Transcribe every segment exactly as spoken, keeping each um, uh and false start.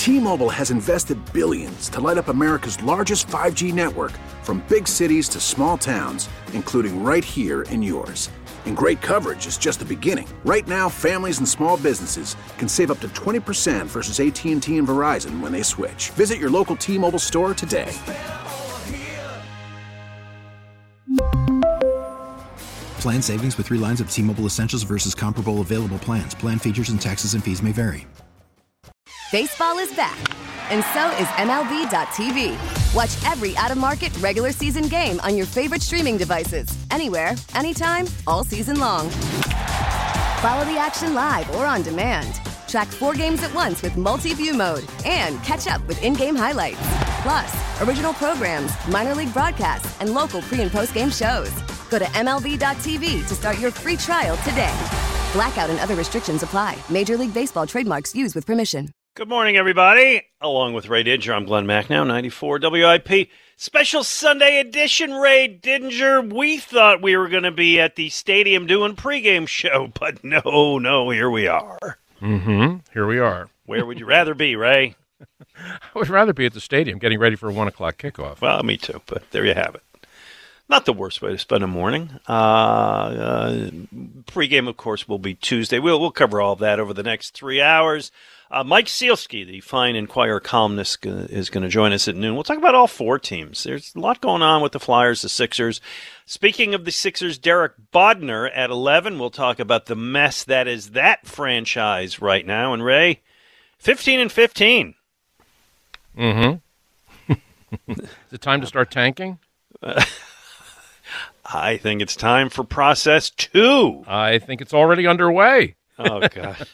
T-Mobile has invested billions to light up America's largest five G network, from big cities to small towns, including right here in yours. And great coverage is just the beginning. Right now, families and small businesses can save up to twenty percent versus A T and T and Verizon when they switch. Visit your local T-Mobile store today. Plan savings with three lines of T-Mobile Essentials versus comparable available plans. Plan features and taxes and fees may vary. Baseball is back, and so is M L B dot T V. Watch every out-of-market regular season game on your favorite streaming devices, anywhere, anytime, all season long. Follow the action live or on demand. Track four games at once with multi-view mode and catch up with in-game highlights. Plus, original programs, minor league broadcasts, and local pre- and post-game shows. Go to M L B dot T V to start your free trial today. Blackout and other restrictions apply. Major League Baseball trademarks used with permission. Good morning, everybody. Along with Ray Didinger, I'm Glenn Macnow, ninety-four W I P. Special Sunday edition, Ray Didinger. We thought we were going to be at the stadium doing pregame show, but no, no, here we are. Mm-hmm. Here we are. Where would you rather be, Ray? I would rather be at the stadium getting ready for a one o'clock kickoff. Well, me too, but there you have it. Not the worst way to spend a morning. Uh, uh, pregame, of course, will be Tuesday. We'll, we'll cover all of that over the next three hours. Uh, Mike Sealski, the fine Inquirer columnist, uh, is going to join us at noon. We'll talk about all four teams. There's a lot going on with the Flyers, the Sixers. Speaking of the Sixers, Derek Bodner at eleven. We'll talk about the mess that is that franchise right now. And Ray, fifteen and fifteen. Mm-hmm. Is it time to start tanking? Uh, I think it's time for process two. I think it's already underway. Oh, God.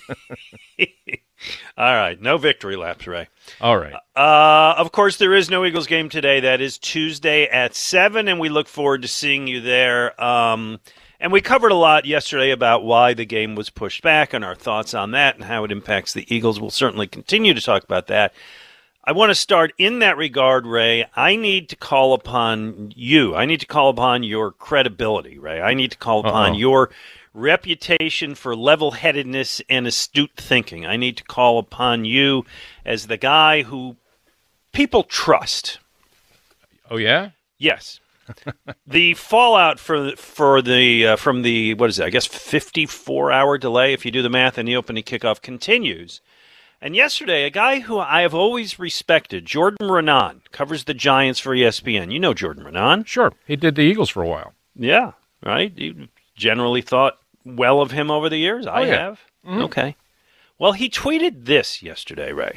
All right. No victory laps, Ray. All right. Uh, of course, there is no Eagles game today. That is Tuesday at seven, and we look forward to seeing you there. Um, and we covered a lot yesterday about why the game was pushed back and our thoughts on that and how it impacts the Eagles. We'll certainly continue to talk about that. I want to start in that regard, Ray. I need to call upon you. I need to call upon your credibility, Ray. I need to call upon Uh-oh. your reputation for level-headedness and astute thinking. I need to call upon you as the guy who people trust. Oh, yeah? Yes. The fallout for for the uh, from the, what is it, I guess fifty-four hour delay, if you do the math, and the opening kickoff continues. And yesterday, a guy who I have always respected, Jordan Raanan, covers the Giants for E S P N. You know Jordan Raanan. Sure. He did the Eagles for a while. Yeah, right? You generally thought well of him over the years. I oh, yeah. have. Mm-hmm. Okay. Well, he tweeted this yesterday, Ray.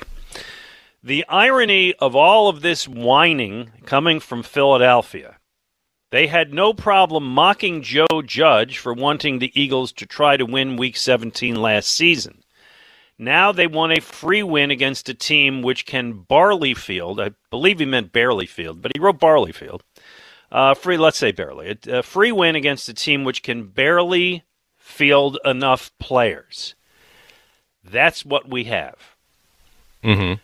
The irony of all of this whining coming from Philadelphia. They had no problem mocking Joe Judge for wanting the Eagles to try to win Week seventeen last season. Now they want a free win against a team which can barley field. I believe he meant barely field, but he wrote barley field. Uh, free, let's say barely. A, a free win against a team which can barely field enough players. That's what we have. Mm-hmm.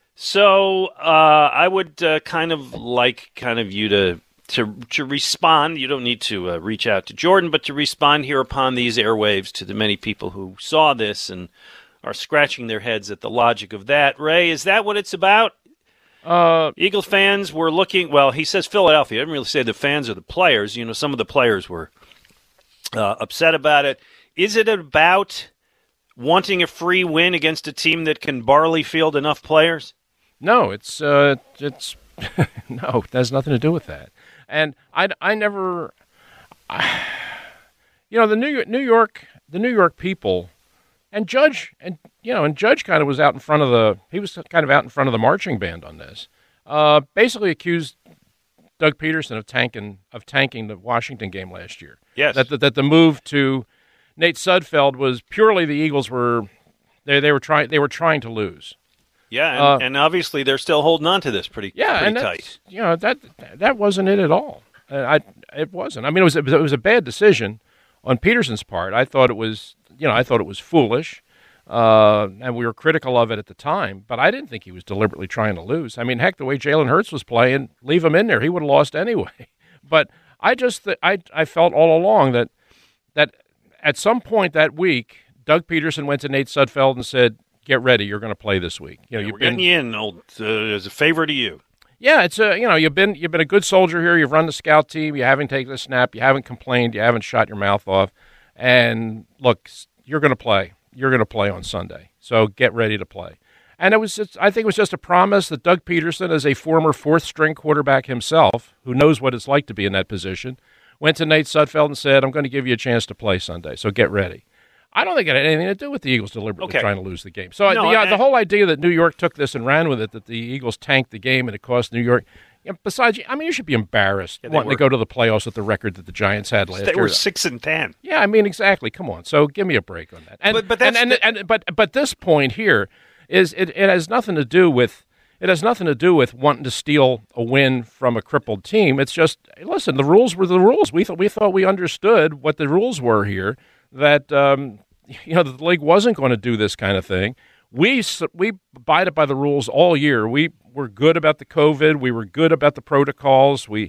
So uh, I would uh, kind of like kind of you to to to respond. You don't need to uh, reach out to Jordan, but to respond here upon these airwaves to the many people who saw this and are scratching their heads at the logic of that. Ray, is that what it's about? Uh, Eagles fans were looking, well, he says Philadelphia. I didn't really say the fans or the players. You know, some of the players were uh, upset about it. Is it about wanting a free win against a team that can barley field enough players? No, it's, uh, it's no, it has nothing to do with that. And I, I never, I, you know, the New York, New York, the New York people, and Judge, and you know, and Judge kind of was out in front of the, he was kind of out in front of the marching band on this. Uh, basically accused Doug Peterson of tanking of tanking the Washington game last year. Yes, that the, that the move to Nate Sudfeld was purely the Eagles were they they were trying they were trying to lose. Yeah, and, uh, and obviously they're still holding on to this pretty yeah, pretty and tight. You know that that wasn't it at all. Uh, I it wasn't. I mean, it was it was a bad decision on Peterson's part. I thought it was you know I thought it was foolish. Uh, and we were critical of it at the time, but I didn't think he was deliberately trying to lose. I mean, heck, the way Jalen Hurts was playing, leave him in there. He would have lost anyway. But I just th- I I felt all along that that at some point that week, Doug Peterson went to Nate Sudfeld and said, get ready. You're going to play this week. You know, yeah, you've we're been, getting you in old, uh, as a favor to you. Yeah, it's a you know you've been you've been a good soldier here. You've run the scout team. You haven't taken a snap. You haven't complained. You haven't shot your mouth off. And look, you're going to play. You're going to play on Sunday. So get ready to play. And it was just, I think it was just a promise that Doug Peterson, as a former fourth-string quarterback himself, who knows what it's like to be in that position, went to Nate Sudfeld and said, I'm going to give you a chance to play Sunday, so get ready. I don't think it had anything to do with the Eagles deliberately okay. trying to lose the game. So no, the, uh, I, the whole idea that New York took this and ran with it, that the Eagles tanked the game and it cost New York, you know, besides, I mean, you should be embarrassed yeah, wanting were, to go to the playoffs with the record that the Giants had last they year. They were six and ten. Yeah, I mean, exactly. Come on. So give me a break on that. And, but, but, that's and, and, the, and, but, but this point here is it, it has nothing to do with It has nothing to do with wanting to steal a win from a crippled team. It's just, listen, the rules were the rules. We thought we thought we understood what the rules were here, that um, you know the league wasn't going to do this kind of thing. We we abided by the rules all year. We were good about the COVID. We were good about the protocols. We,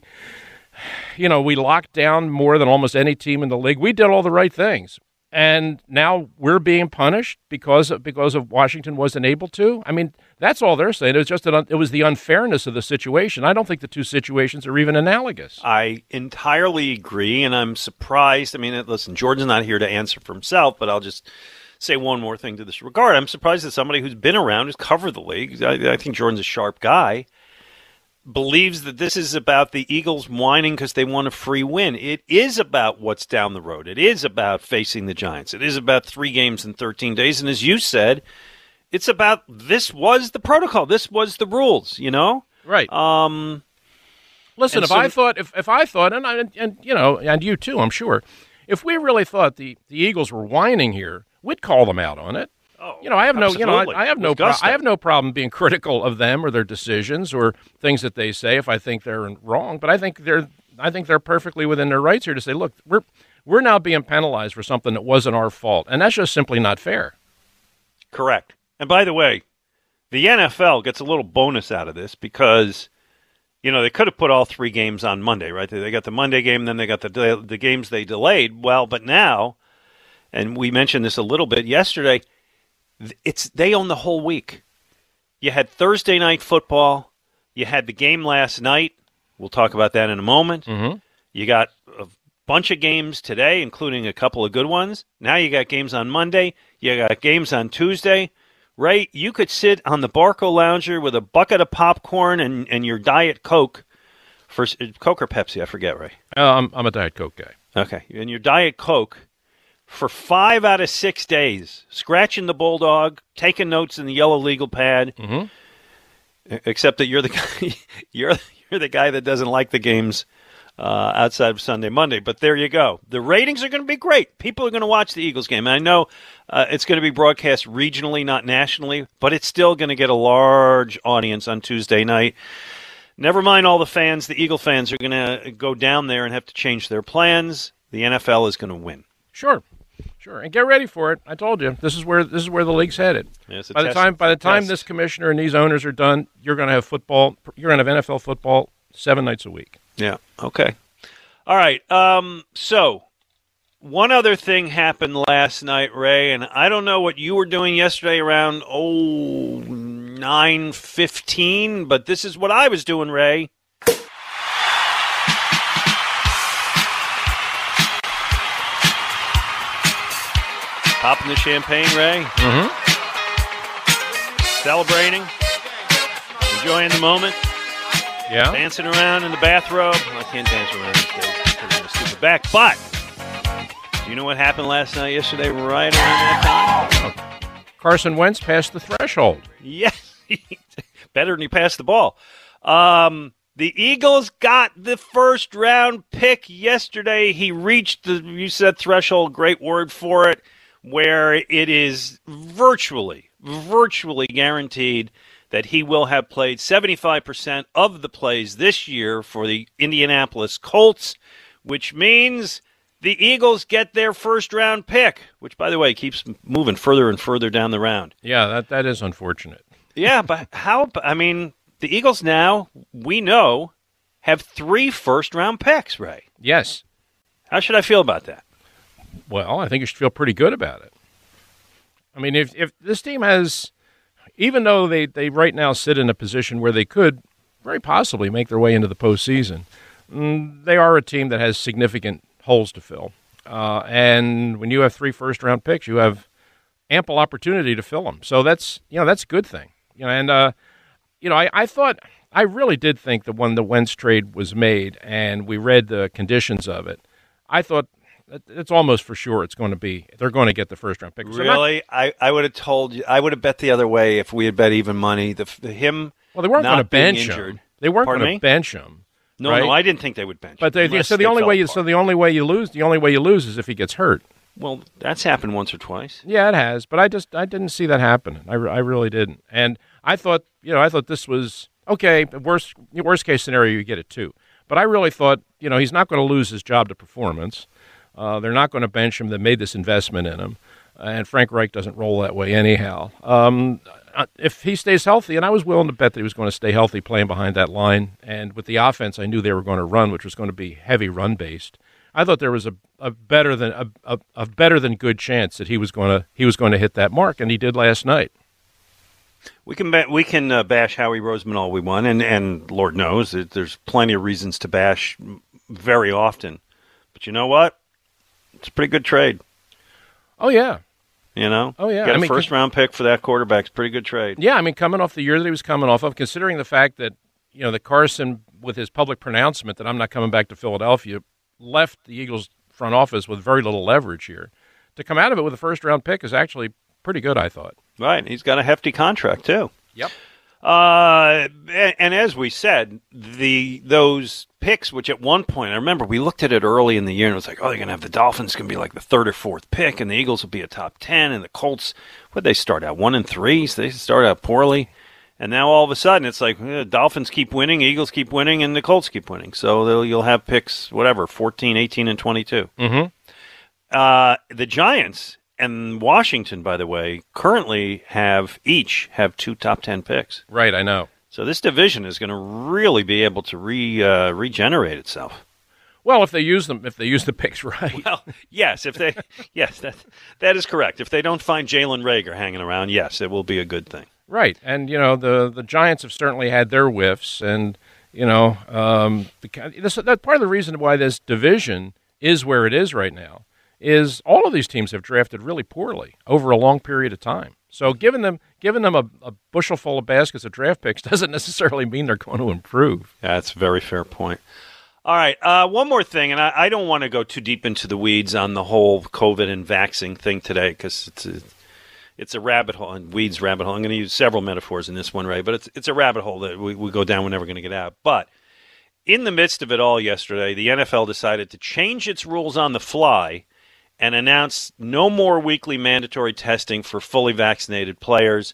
you know, we locked down more than almost any team in the league. We did all the right things. And now we're being punished because of, because of Washington wasn't able to. I mean, that's all they're saying. It was just an, it was the unfairness of the situation. I don't think the two situations are even analogous. I entirely agree, and I'm surprised. I mean, listen, Jordan's not here to answer for himself, but I'll just say one more thing to this regard. I'm surprised that somebody who's been around, who's covered the league, I, I think Jordan's a sharp guy, believes that this is about the Eagles whining because they want a free win. It is about what's down the road. It is about facing the Giants. It is about three games in thirteen days. And as you said, it's about this was the protocol. This was the rules, you know? Right. Um, Listen, if so, I thought, if, if I thought, and, I, and you know, and you too, I'm sure, if we really thought the, the Eagles were whining here, we'd call them out on it. Oh, you know, I have no, absolutely. you know, I, I have no, pro- gusto. I have no problem being critical of them or their decisions or things that they say if I think they're wrong. But I think they're, I think they're perfectly within their rights here to say, look, we're, we're now being penalized for something that wasn't our fault, and that's just simply not fair. Correct. And by the way, the N F L gets a little bonus out of this because, you know, they could have put all three games on Monday, right? They got the Monday game, then they got the the games they delayed. Well, but now, and we mentioned this a little bit yesterday. It's they own the whole week. You had Thursday night football. You had the game last night. We'll talk about that in a moment. Mm-hmm. You got a bunch of games today, including a couple of good ones. Now you got games on Monday. You got games on Tuesday. Ray, you could sit on the Barco Lounger with a bucket of popcorn and, and your Diet Coke. For Coke or Pepsi, I forget, Ray. Uh, I'm, I'm a Diet Coke guy. Okay. And your Diet Coke for five out of six days, scratching the bulldog, taking notes in the yellow legal pad, mm-hmm. except that you're the guy, you're you're the guy that doesn't like the games uh, outside of Sunday, Monday. But there you go. The ratings are going to be great. People are going to watch the Eagles game. And I know uh, it's going to be broadcast regionally, not nationally, but it's still going to get a large audience on Tuesday night. Never mind all the fans. The Eagle fans are going to go down there and have to change their plans. The N F L is going to win. Sure. Sure, and get ready for it. I told you this is where this is where the league's headed. Yeah, by the test, time by the time test. this commissioner and these owners are done, you're going to have football. You're going to have N F L football seven nights a week. Yeah. Okay. All right. Um. So, one other thing happened last night, Ray, and I don't know what you were doing yesterday around oh nine fifteen, but this is what I was doing, Ray. Popping the champagne, Ray. Mm-hmm. Celebrating. Enjoying the moment. Yeah. Dancing around in the bathrobe. Well, I can't dance around these days because of my stupid back. But, do you know what happened last night, yesterday, right around that time? Oh. Carson Wentz passed the threshold. Yes. Better than he passed the ball. Um, the Eagles got the first round pick yesterday. He reached the, you said threshold, great word for it, where it is virtually, virtually guaranteed that he will have played seventy-five percent of the plays this year for the Indianapolis Colts, which means the Eagles get their first-round pick, which, by the way, keeps moving further and further down the round. Yeah, that that is unfortunate. Yeah, but how, I mean, the Eagles now, we know, have three first-round picks, Ray. Yes. How should I feel about that? Well, I think you should feel pretty good about it. I mean, if if this team has even though they, they right now sit in a position where they could very possibly make their way into the postseason, mm, they are a team that has significant holes to fill. Uh, and when you have three first-round picks, you have ample opportunity to fill them. So that's, you know, that's a good thing. You know, and, uh, you know, I, I thought, I really did think that when the Wentz trade was made and we read the conditions of it, I thought it's almost for sure it's going to be, they're going to get the first-round pick. So really? not, I, I would have told you, I would have bet the other way if we had bet even money. The, the him Well, they weren't going to bench injured, him. They weren't going Pardon to me? bench him. No, right? no, I didn't think they would bench But him. they, so the they only way you, apart. so the only way you lose, the only way you lose is if he gets hurt. Well, that's happened once or twice. Yeah, it has, but I just I didn't see that happening. I, I really didn't, and I thought you know I thought this was okay. Worst worst case scenario, you get it too. But I really thought you know he's not going to lose his job to performance. Uh, they're not going to bench him. They made this investment in him, and Frank Reich doesn't roll that way anyhow. Um, if he stays healthy, and I was willing to bet that he was going to stay healthy, playing behind that line, and with the offense, I knew they were going to run, which was going to be heavy run based. I thought there was a, a better than a, a, a better than good chance that he was going to he was going to hit that mark, and he did last night. We can ba- we can uh, bash Howie Roseman all we want, and, and Lord knows that there's plenty of reasons to bash very often. But you know what? It's a pretty good trade. Oh yeah, you know. Oh yeah, Get a I mean, first round pick for that quarterback. It's a pretty good trade. Yeah, I mean, coming off the year that he was coming off of, considering the fact that you know that Carson, with his public pronouncement that I'm not coming back to Philadelphia, left the Eagles front office with very little leverage here. To come out of it with a first-round pick is actually pretty good, I thought. Right. He's got a hefty contract, too. Yep. Uh, and, and as we said, the those picks, which at one point, I remember we looked at it early in the year and it was like, oh, they're going to have the Dolphins going to be like the third or fourth pick, and the Eagles will be a top ten, and the Colts, what did they start out, one and three? So they start out poorly. And now all of a sudden it's like eh, Dolphins keep winning, Eagles keep winning, and the Colts keep winning. So you'll have picks, whatever, fourteen, eighteen, and twenty-two. Mm-hmm. Uh, the Giants and Washington, by the way, currently have each have two top ten picks. Right, I know. So this division is going to really be able to re uh, regenerate itself. Well, if they use them, if they use the picks right. Well, yes, if they, yes, that that is correct. If they don't find Jalen Reagor hanging around, yes, it will be a good thing. Right, and you know the the Giants have certainly had their whiffs, and you know um, the, this, that part of the reason why this division is where it is right now is all of these teams have drafted really poorly over a long period of time. So giving them giving them a, a bushel full of baskets of draft picks doesn't necessarily mean they're going to improve. That's a very fair point. All right, uh, one more thing, and I, I don't want to go too deep into the weeds on the whole COVID and vaccine thing today because it's a, it's a rabbit hole, and weeds rabbit hole. I'm going to use several metaphors in this one, Ray, but it's it's a rabbit hole that we, we go down, we're never going to get out. But in the midst of it all yesterday, the N F L decided to change its rules on the fly and announce no more weekly mandatory testing for fully vaccinated players.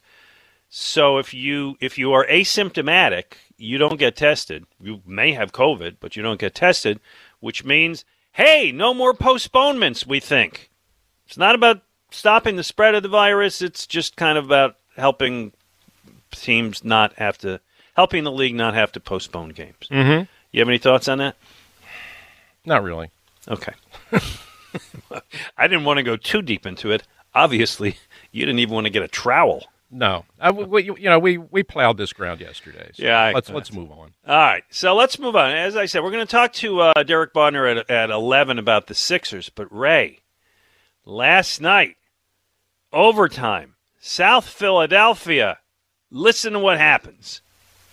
So if you if you are asymptomatic, you don't get tested. You may have COVID, but you don't get tested, which means, hey, no more postponements, we think. It's not about stopping the spread of the virus. It's just kind of about helping teams not have to, helping the league not have to postpone games. Mm-hmm. You have any thoughts on that? Not really. Okay. I didn't want to go too deep into it. Obviously, you didn't even want to get a trowel. No, I, we, you know we, we plowed this ground yesterday. So yeah, I, let's let's move on. All right, so let's move on. As I said, we're going to talk to uh, Derek Bodner at at eleven about the Sixers. But Ray, last night, overtime, South Philadelphia. Listen to what happens.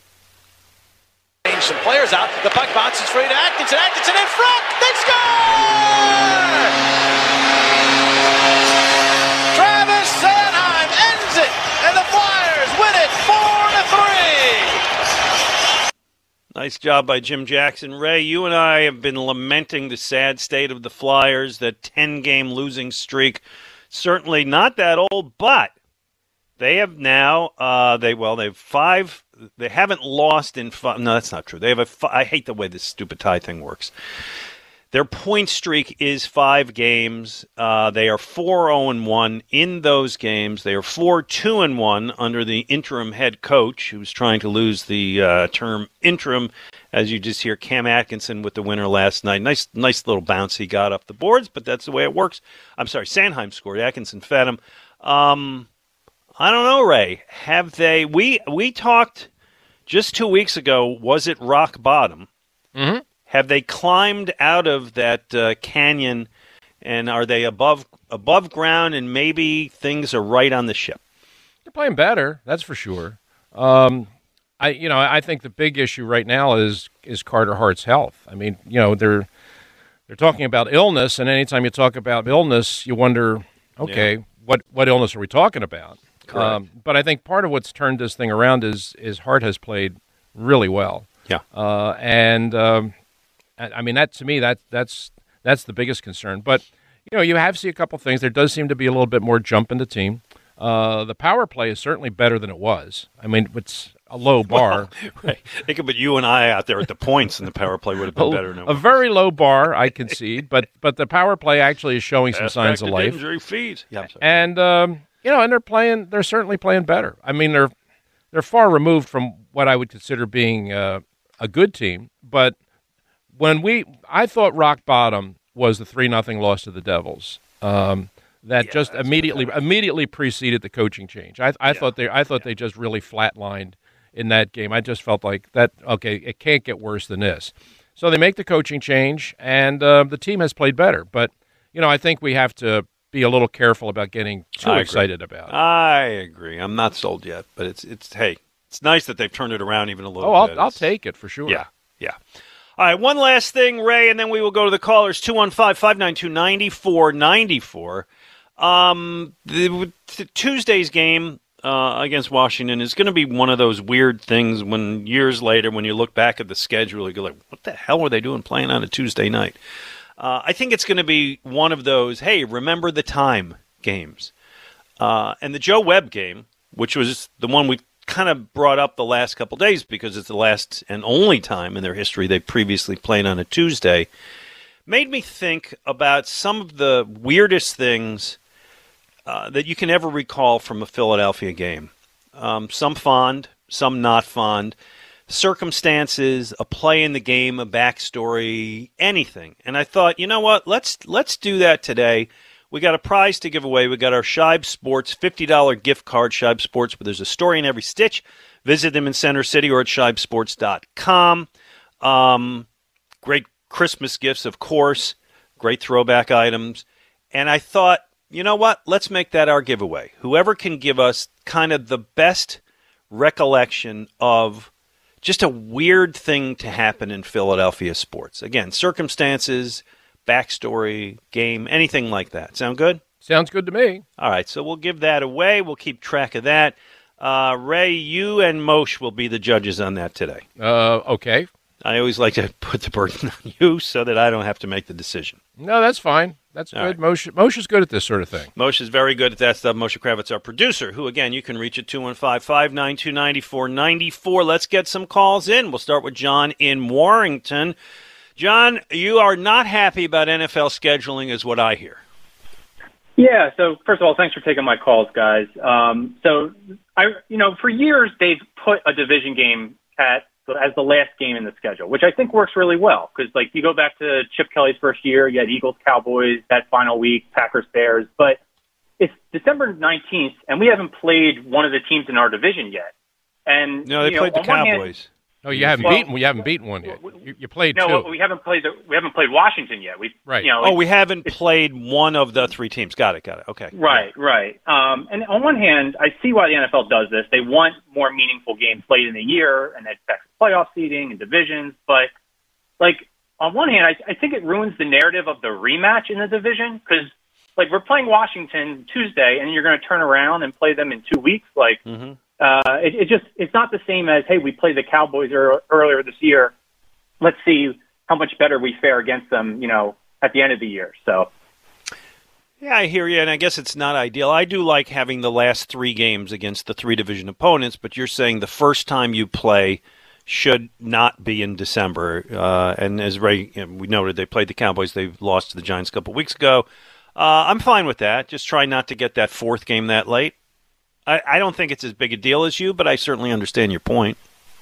Some players out. The puck bounces free to Atkinson. Atkinson in front. They score! Travis Sanheim ends it, and the Flyers win it four to three. Nice job by Jim Jackson. Ray, you and I have been lamenting the sad state of the Flyers, that ten-game losing streak. Certainly not that old, but they have now, uh, they well, they have five, they haven't lost in five, no, that's not true. They have a, I hate the way this stupid tie thing works. Their point streak is five games. Uh, they are four oh and one in those games. They are four two and one under the interim head coach, who's trying to lose the uh, term interim, as you just hear Cam Atkinson with the winner last night. Nice nice little bounce he got up the boards, but that's the way it works. I'm sorry, Sanheim scored. Atkinson fed him. Um, I don't know, Ray. Have they? We we talked just two weeks ago. Was it rock bottom? Mm-hmm. Have they climbed out of that uh, canyon, and are they above above ground? And maybe things are right on the ship. They're playing better, that's for sure. Um, I you know I think the big issue right now is is Carter Hart's health. I mean, you know they're they're talking about illness, and anytime you talk about illness, you wonder, okay, yeah. what what illness are we talking about? Um, but I think part of what's turned this thing around is is Hart has played really well. Yeah, uh, and um, I, I mean that to me that that's that's the biggest concern. But you know you have seen a couple things. There does seem to be a little bit more jump in the team. Uh, the power play is certainly better than it was. I mean, it's a low bar. Well, right. They could put you and I out there at the points, and the power play would have been a, better than it a was. very low bar, I concede, but but the power play actually is showing some Fast signs back of to life. Injury feet. Yeah, I'm sorry. And um, you know, and they're playing. They're certainly playing better. I mean, they're they're far removed from what I would consider being uh, a good team. But when we, I thought rock bottom was the three nothing loss to the Devils. Um, That yeah, just immediately immediately preceded the coaching change. I, I yeah. thought they I thought yeah. they just really flatlined in that game. I just felt like that. Okay, it can't get worse than this. So they make the coaching change, and uh, the team has played better. But you know, I think we have to be a little careful about getting too I excited agree. about it. I agree. I'm not sold yet, but it's it's hey, it's nice that they've turned it around even a little. Oh, I'll, bit. I'll It's, take it for sure. Yeah, yeah. All right, one last thing, Ray, and then we will go to the callers. two one five, five nine two, nine four nine four. Um, the, the Tuesday's game uh, against Washington is going to be one of those weird things when years later, when you look back at the schedule, you go like, what the hell were they doing playing on a Tuesday night? Uh, I think it's going to be one of those, hey, remember the time games. Uh, and the Joe Webb game, which was the one we kind of brought up the last couple days because it's the last and only time in their history they previously played on a Tuesday, made me think about some of the weirdest things Uh, that you can ever recall from a Philadelphia game. Um, some fond, some not fond. Circumstances, a play in the game, a backstory, anything. And I thought, you know what? Let's let's do that today. We got a prize to give away. We got our Shibe Sports fifty dollars gift card, Shibe Sports, but there's a story in every stitch. Visit them in Center City or at shibe sports dot com. Um, great Christmas gifts, of course. Great throwback items. And I thought, you know what? Let's make that our giveaway. Whoever can give us kind of the best recollection of just a weird thing to happen in Philadelphia sports. Again, circumstances, backstory, game, anything like that. Sound good? Sounds good to me. All right, so we'll give that away. We'll keep track of that. Uh, Ray, you and Moshe will be the judges on that today. Uh, okay. I always like to put the burden on you so that I don't have to make the decision. No, that's fine. That's All good. right. Moshe, Moshe's good at this sort of thing. Moshe is very good at that stuff. Moshe Kravitz, our producer, who, again, you can reach at two one five, five nine two, nine four nine four. Let's get some calls in. We'll start with John in Warrington. John, you are not happy about N F L scheduling is what I hear. Yeah, so first of all, thanks for taking my calls, guys. Um, so, I, you know, for years they've put a division game at as the last game in the schedule, which I think works really well because, like, you go back to Chip Kelly's first year, you had Eagles, Cowboys, that final week, Packers, Bears, but it's December nineteenth, and we haven't played one of the teams in our division yet. And no, they you played know, the Cowboys. Hand, no, you haven't well, beaten. You haven't beaten one yet. You, you played no, two. No, we haven't played. The, we haven't played Washington yet. We, right. You know, oh, we haven't played one of the three teams. Got it. Got it. Okay. Right. Yeah. Right. Um, and on one hand, I see why the N F L does this. They want more meaningful games played in the year, and that affects playoff seeding and divisions. But, like, on one hand, I, I think it ruins the narrative of the rematch in the division because, like, we're playing Washington Tuesday, and you're going to turn around and play them in two weeks. Like, mm-hmm. uh, it, it just it's not the same as, hey, we played the Cowboys er, earlier this year. Let's see how much better we fare against them, you know, at the end of the year. So. Yeah, I hear you, and I guess it's not ideal. I do like having the last three games against the three division opponents, but you're saying the first time you play should not be in December. Uh, and as Ray, you know, we noted, they played the Cowboys. They lost to the Giants a couple weeks ago. Uh, I'm fine with that. Just try not to get that fourth game that late. I, I don't think it's as big a deal as you, but I certainly understand your point.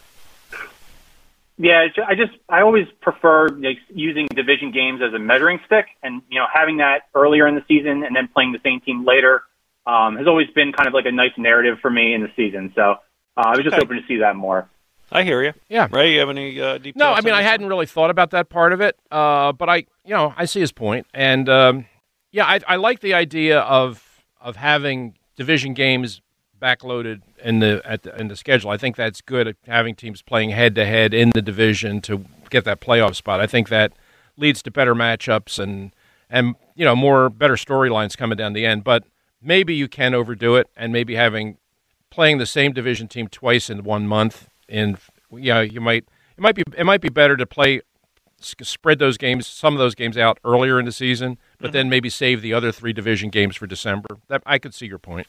Yeah, I just I always prefer like, using division games as a measuring stick, and you know having that earlier in the season and then playing the same team later. um, has always been kind of like a nice narrative for me in the season. So uh, I was just okay. hoping to see that more. I hear you. Yeah. Ray, you have any uh, deep No, I thoughts mean, on I this hadn't one? really thought about that part of it, uh, but I, you know, I see his point. And, um, yeah, I, I like the idea of of having division games backloaded in the, at the in the schedule. I think that's good, having teams playing head-to-head in the division to get that playoff spot. I think that leads to better matchups and, and you know, more better storylines coming down the end. But maybe you can overdo it, and maybe having playing the same division team twice in one month, in you know, you might it might be it might be better to play spread those games, some of those games out earlier in the season, but mm-hmm. then maybe save the other three division games for December. That I could see your point.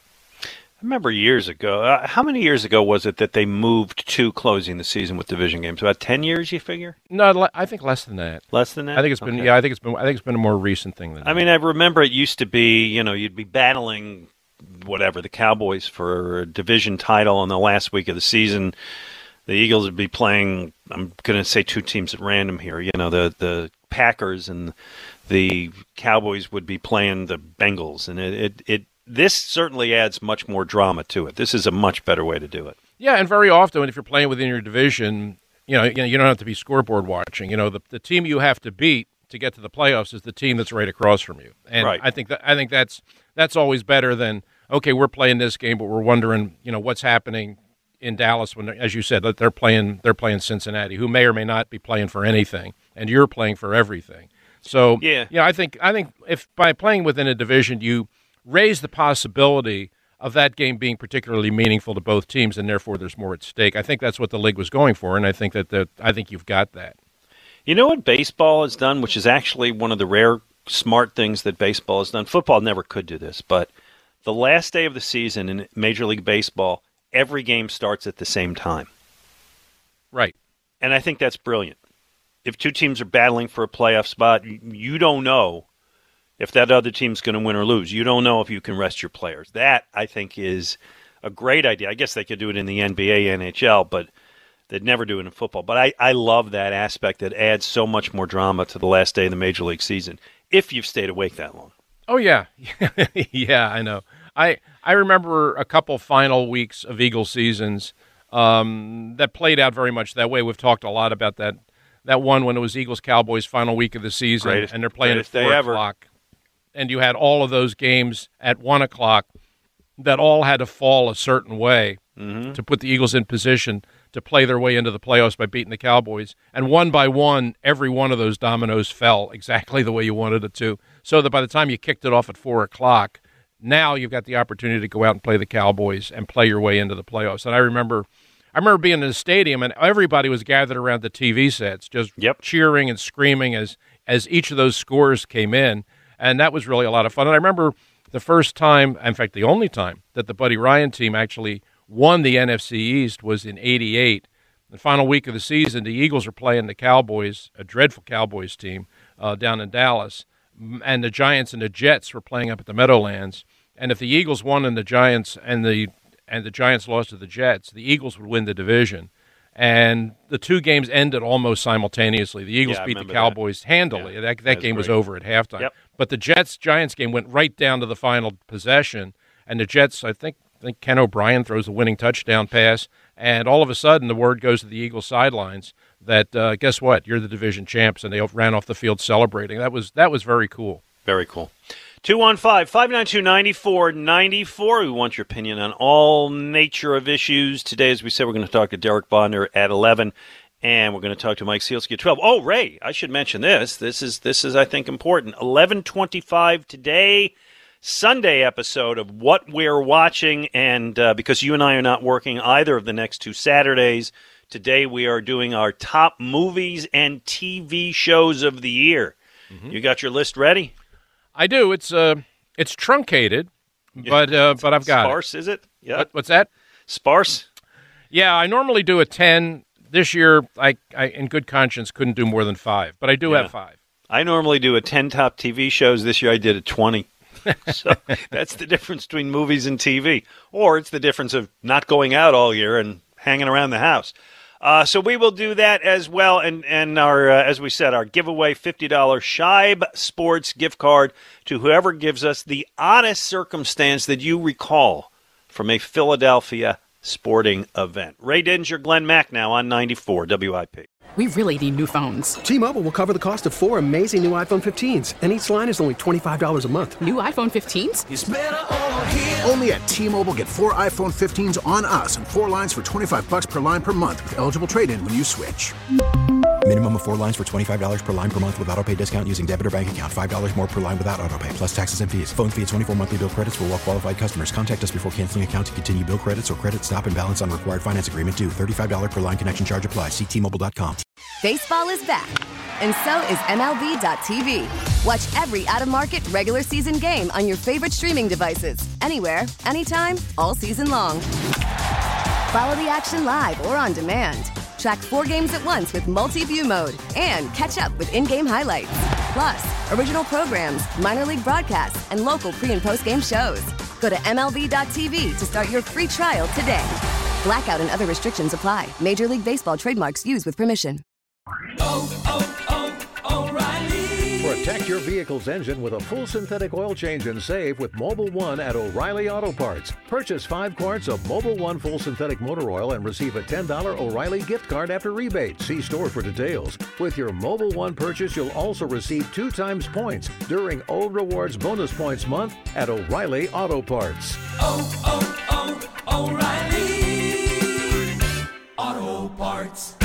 I remember years ago, uh, how many years ago was it that they moved to closing the season with division games? About ten years, you figure? No, I think less than that. Less than that? I think it's been okay. yeah, I think it's been I think it's been a more recent thing than I that. mean, I remember it used to be, you know, you'd be battling whatever, the Cowboys for a division title in the last week of the season. The Eagles would be playing, I'm going to say two teams at random here, you know, the the Packers and the Cowboys would be playing the Bengals, and it, it, it this certainly adds much more drama to it. This is a much better way to do it. Yeah, and very often if you're playing within your division, you know, you, know, you don't have to be scoreboard watching. You know, the the team you have to beat to get to the playoffs is the team that's right across from you. And right. I think that I think that's that's always better than, okay, we're playing this game, but we're wondering, you know, what's happening in Dallas when, as you said, that they're playing they're playing Cincinnati, who may or may not be playing for anything, and you're playing for everything. So yeah, you know, I think I think if by playing within a division you raise the possibility of that game being particularly meaningful to both teams, and therefore there's more at stake. I think that's what the league was going for, and I think that the, I think you've got that. You know what baseball has done, which is actually one of the rare smart things that baseball has done? Football never could do this, but the last day of the season in Major League Baseball, every game starts at the same time. Right. And I think that's brilliant. If two teams are battling for a playoff spot, you don't know if that other team's going to win or lose. You don't know if you can rest your players. That, I think, is a great idea. I guess they could do it in the N B A, N H L, but they'd never do it in football. But I, I love that aspect. That adds so much more drama to the last day of the Major League season, if you've stayed awake that long. Oh, yeah. yeah, I know. I I remember a couple final weeks of Eagles seasons um, that played out very much that way. We've talked a lot about that that one when it was Eagles-Cowboys final week of the season, greatest, and they're playing at four o'clock. And you had all of those games at one o'clock that all had to fall a certain way mm-hmm. to put the Eagles in position to play their way into the playoffs by beating the Cowboys. And one by one, every one of those dominoes fell exactly the way you wanted it to, so that by the time you kicked it off at four o'clock, now you've got the opportunity to go out and play the Cowboys and play your way into the playoffs. And I remember I remember being in the stadium, and everybody was gathered around the T V sets, just yep. cheering and screaming as, as each of those scores came in. And that was really a lot of fun. And I remember the first time, in fact, the only time, that the Buddy Ryan team actually won the N F C East was in eighty-eight. The final week of the season, the Eagles were playing the Cowboys, a dreadful Cowboys team, uh, down in Dallas. And the Giants and the Jets were playing up at the Meadowlands. And if the Eagles won and the Giants and the and the Giants lost to the Jets, the Eagles would win the division. And the two games ended almost simultaneously. The Eagles yeah, beat the Cowboys that. handily. Yeah, that that, that game was was over at halftime. Yep. But the Jets-Giants game went right down to the final possession. And the Jets, I think, I think Ken O'Brien throws the winning touchdown pass. And all of a sudden, the word goes to the Eagles sidelines that, uh, guess what, you're the division champs. And they ran off the field celebrating. That was that was very cool. Very cool. two one five, five nine two, nine four nine four. We want your opinion on all nature of issues. Today, as we said, we're going to talk to Derek Bodner at eleven, and we're going to talk to Mike Sielski at twelve. Oh, Ray, I should mention this. This is, this is I think, important. eleven twenty-five today, Sunday episode of What We're Watching, and uh, because you and I are not working either of the next two Saturdays, today we are doing our top movies and T V shows of the year. Mm-hmm. You got your list ready? I do. It's uh, it's truncated, but uh, but I've got Sparse, it. is it? Yeah. What, what's that? Sparse? Yeah, I normally do a ten. This year, I, I in good conscience couldn't do more than five, but I do yeah. have five. I normally do a ten top T V shows. This year I did a twenty. So that's the difference between movies and T V. Or it's the difference of not going out all year and hanging around the house. Uh, so we will do that as well. And, and our, uh, as we said, our giveaway fifty dollars Shibe Sports gift card to whoever gives us the oddest circumstance that you recall from a Philadelphia sporting event. Ray Didinger, Glenn Mack now on ninety-four W I P. We really need new phones. T-Mobile will cover the cost of four amazing new iPhone fifteens, and each line is only twenty-five dollars a month. New iPhone fifteens? It's better over here. Only at T-Mobile, get four iPhone fifteens on us and four lines for twenty-five bucks per line per month with eligible trade-in when you switch. Minimum of four lines for twenty-five dollars per line per month with autopay discount using debit or bank account. five dollars more per line without autopay, plus taxes and fees. Phone fee at twenty-four monthly bill credits for well-qualified customers. Contact us before canceling account to continue bill credits or credit stop and balance on required finance agreement due. thirty-five dollars per line connection charge applies. See T Mobile dot com. Baseball is back, and so is M L B dot T V. Watch every out-of-market regular season game on your favorite streaming devices, anywhere, anytime, all season long. Follow the action live or on demand. Track four games at once with multi-view mode and catch up with in-game highlights. Plus, original programs, minor league broadcasts, and local pre- and post-game shows. Go to M L B dot T V to start your free trial today. Blackout and other restrictions apply. Major League Baseball trademarks used with permission. Oh, oh, oh, O'Reilly. Protect your vehicle's engine with a full synthetic oil change and save with Mobil one at O'Reilly Auto Parts. Purchase five quarts of Mobil one full synthetic motor oil and receive a ten dollars O'Reilly gift card after rebate. See store for details. With your Mobil one purchase, you'll also receive two times points during O Rewards Bonus Points Month at O'Reilly Auto Parts. Oh, oh, oh, O'Reilly Auto Parts.